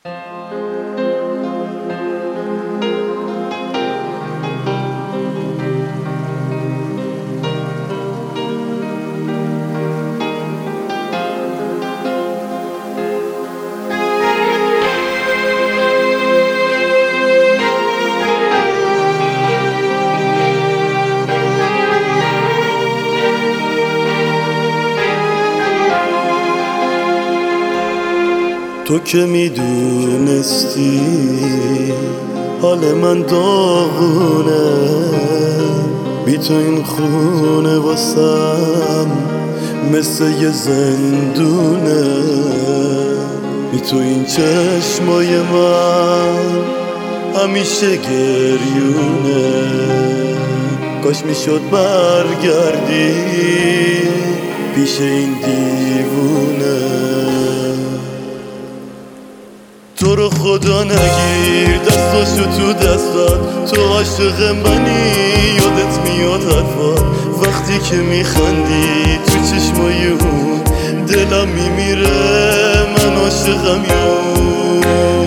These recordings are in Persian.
تو که میدونستی حال من داغونه، بی تو این خونه واسم مثل یه زندونه، بی تو این چشمای من همیشه گریونه. کاش میشد برگردی پیش این دیوونه. تو رو خدا نگیر دستاشو تو دستات، تو عاشق منی یادت میاد حرفات. وقتی که میخندی تو چشمای اون دلم میمیره، من عاشقم یون،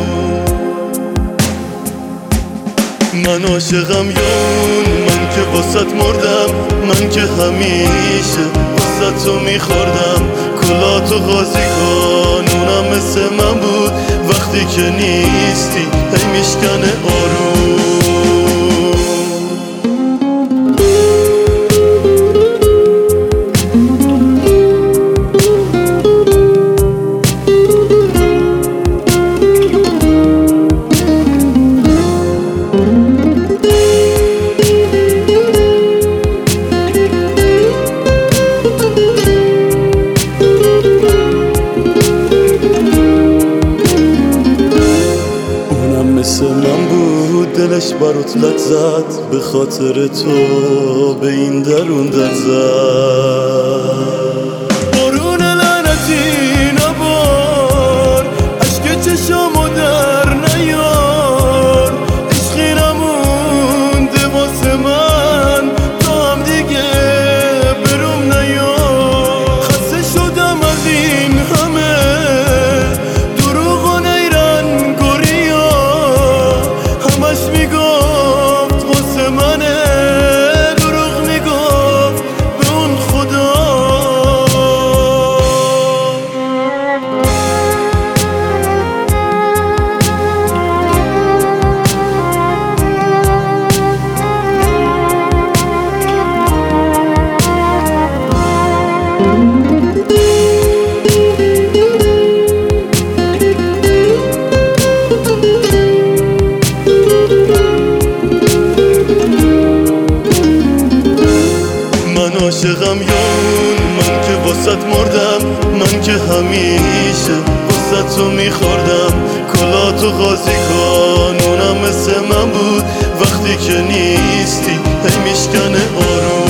من عاشقم یون. من که واسط مردم، من که همیشه واسط تو میخوردم. کلاتو قاضی کن اونم مثل من بود، وقتی که نیستی هی میشکنه آروم. مثل من بود دلش برات لک زد، به خاطر تو به این درون در زد. بارون لعنتی نبار، عشق چشامو در نیار. عشقی نمونده واسه من، تو هم دیگه بروم نیار. خسته شدم از این همه دروغ و نیرن گریا، همش میگفت واسه منه، دروغ میگفت به اون خدا. من عاشقم یون، من که واسط مردم، من که همیشه واسط تو میخوردم. کلاتو قاضی کن اونم مثل من بود، وقتی که نیستی هی میشکنه آروم.